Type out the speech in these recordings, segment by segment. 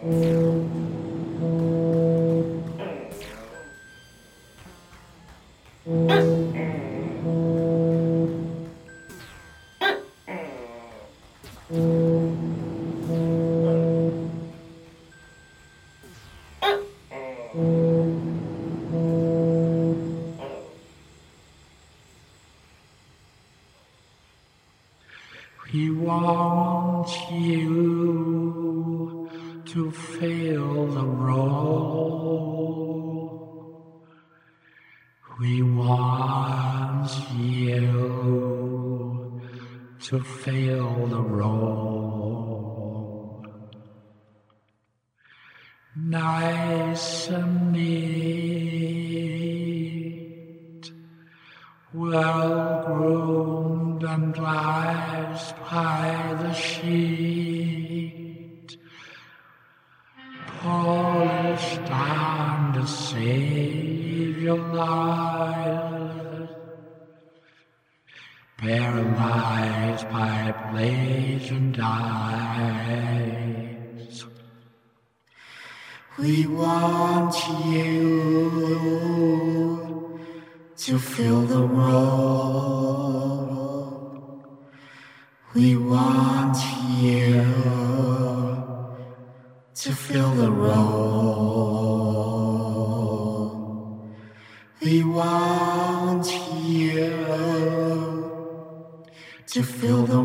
We want you to fill the role. We want you to fill the role. Nice and neat, well-groomed and lives by the sheet, polished down to save your life, paralyzed by blazing eyes. We want you to fill the role. We want you to fill the role. We want you to fill the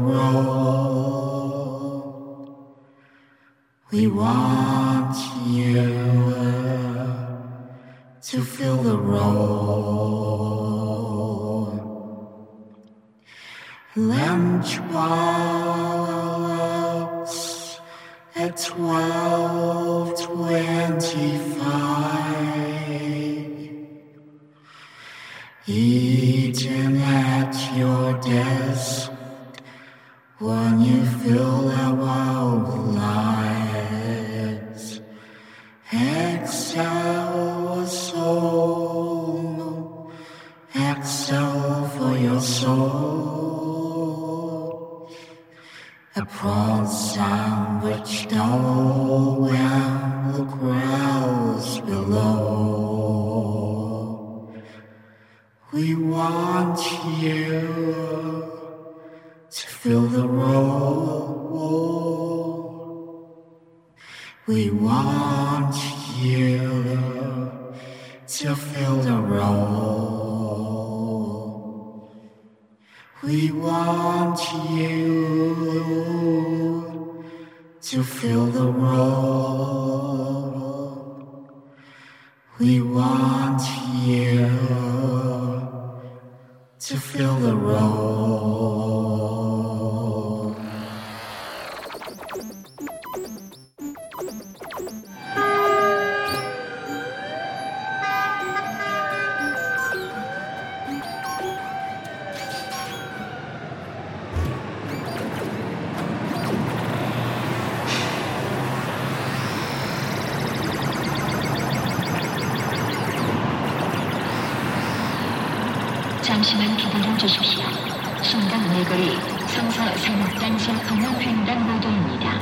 role. We want you to fill the role. Lunchbox at 12:25. Eating at your desk when you fill our lives. Exhale soul, exhale for your soul. A prawn sandwich dough and the crowds below. We want you to fill the role. We want you to fill the role. We want you to fill the role. We want you to fill the role. 잠시만 기다려 주십시오. 순간 내거리 성서 산업단지 공영횡단보도입니다.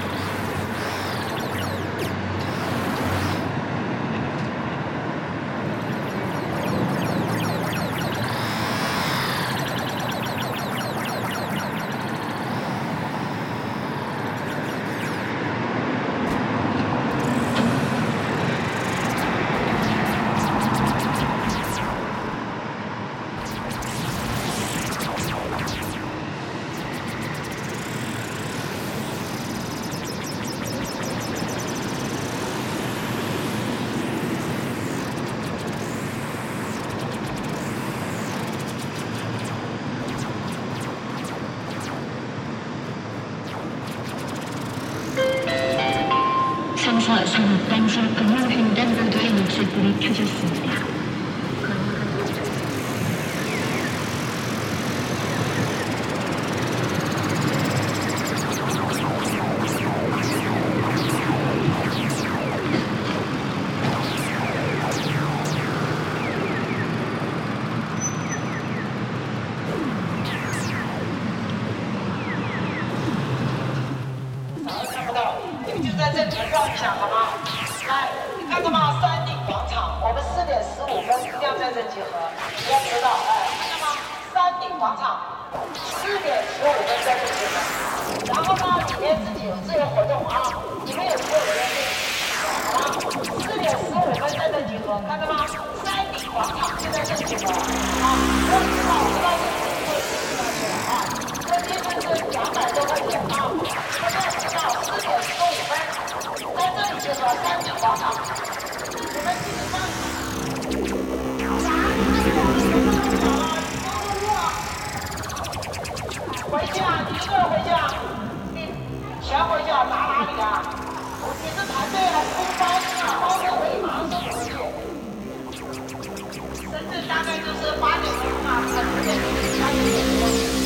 성서 산업단지 공영횡단보도의 녹색불이 켜졌습니다. 就在这里绕一下，好吗？来，你看到吗？山顶广场，我们4点15分一定要在这集合，不要迟到。哎，看到吗？山顶广场4点15分在这集合。然后呢，里面自己有自由活动啊，里面有自由活动，好吗？4点15分在这集合，看到吗？山顶广场就在这集合啊！不要迟到，迟到就啊！分别就是200多块钱啊！我们要迟到4点15分，在这里集合山顶广场，你们记得吗？回家，你一个人回家，你全回家拿哪里啊？你是排队还是包车？包车可以马上送回去。深圳大概就是8点钟啊，9点钟8点钟。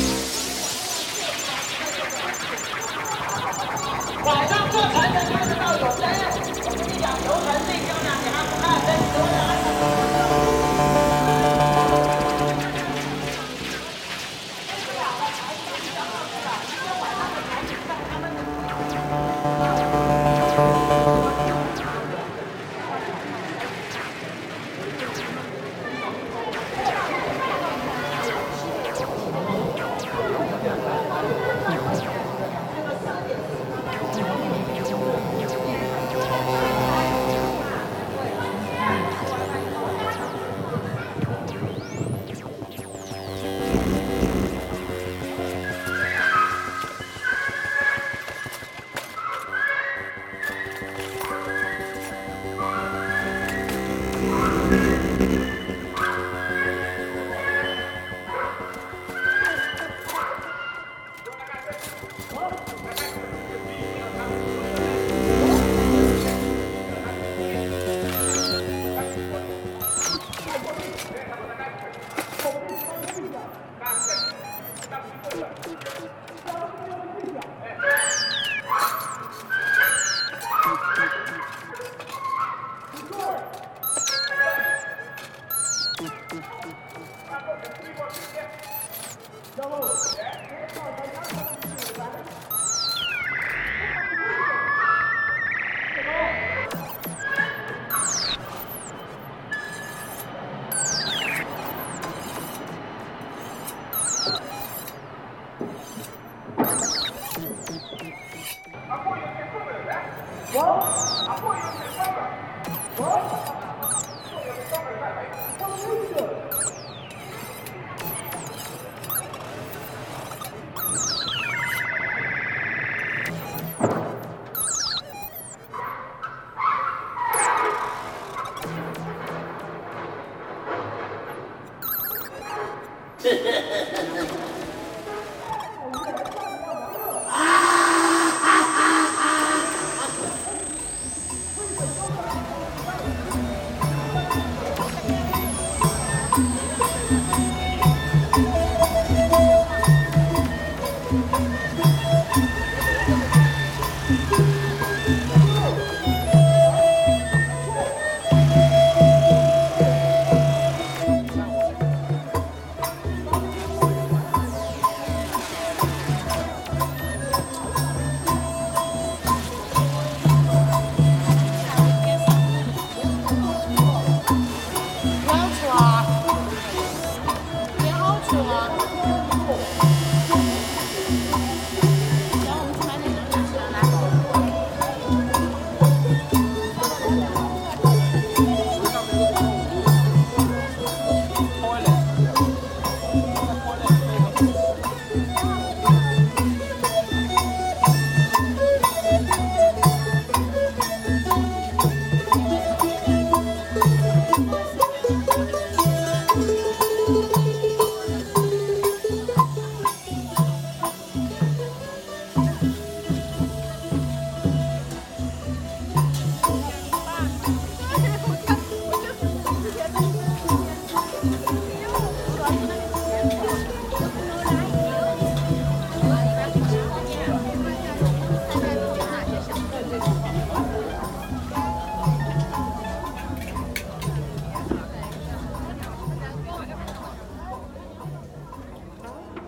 晚上坐船能看得到有灯，我跟你讲，游船最漂亮，你还不看灯，多的安全。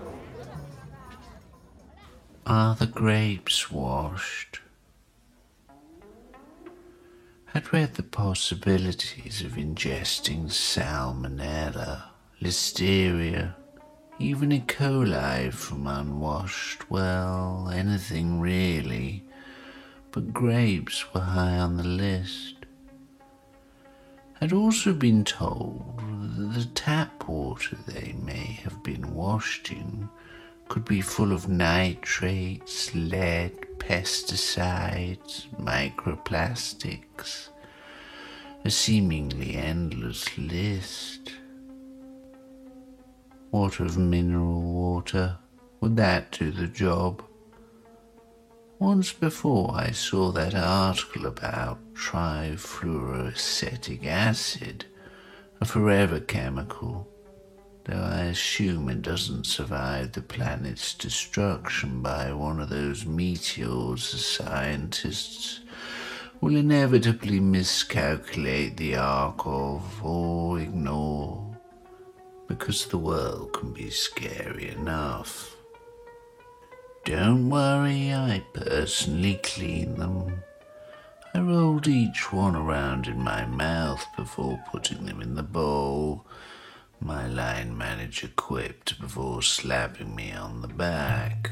Are the grapes washed? I'd read the possibilities of ingesting salmonella, listeria, even E. coli from unwashed, well, anything really, but grapes were high on the list. I'd also been told that the tap water they may have been washed in could be full of nitrates, lead, pesticides, microplastics, a seemingly endless list. What of mineral water? Would that do the job? Once before I saw that article about trifluoroacetic acid, a forever chemical, though I assume it doesn't survive the planet's destruction by one of those meteors the scientists will inevitably miscalculate the arc of or ignore, because the world can be scary enough. Don't worry, I personally clean them. I rolled each one around in my mouth before putting them in the bowl, my line manager quipped before slapping me on the back.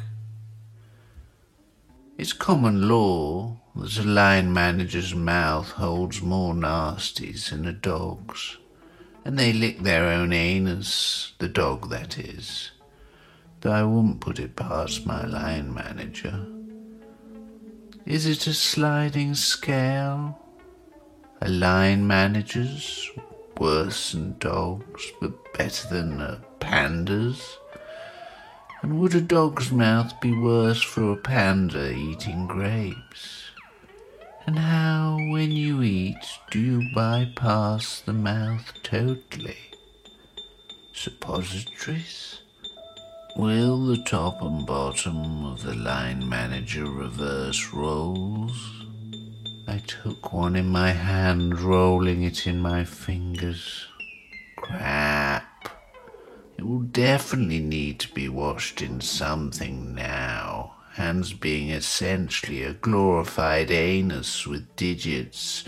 It's common law that a line manager's mouth holds more nasties than a dog's, and they lick their own anus, the dog that is, though I wouldn't put it past my line manager. Is it a sliding scale? A line manager's worse than dogs, but better than a panda's? And would a dog's mouth be worse for a panda eating grapes? And how, when you eat, do you bypass the mouth totally? Suppositories? Will the top and bottom of the line manager reverse rolls? I took one in my hand, rolling it in my fingers. Crap. It will definitely need to be washed in something now, hands being essentially a glorified anus with digits.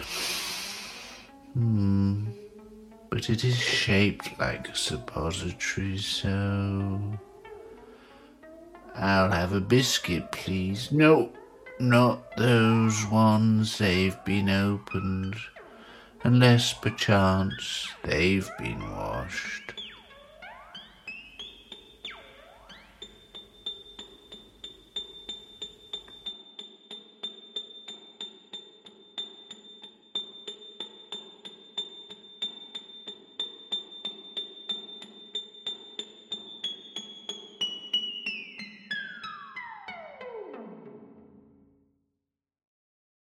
But it is shaped like a suppository, so... I'll have a biscuit, please. No, not those ones, they've been opened, unless perchance they've been washed.